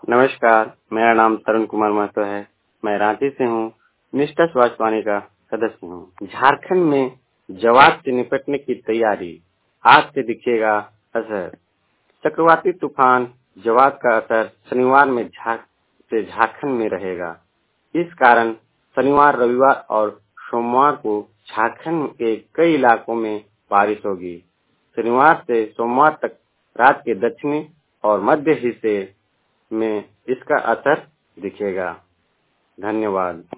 नमस्कार, मेरा नाम तरुण कुमार महतो है। मैं रांची से हूँ। निष्ठा स्वास्थ्यवाणी का सदस्य हूँ। झारखंड में जवाब से निपटने की तैयारी, आज से दिखेगा असर। चक्रवाती तूफान जवाब का असर शनिवार में झारखंड में रहेगा। इस कारण शनिवार, रविवार और सोमवार को झारखंड के कई इलाकों में बारिश होगी। शनिवार से सोमवार तक राज्य के दक्षिणी और मध्य हिस्से में इसका असर दिखेगा। धन्यवाद।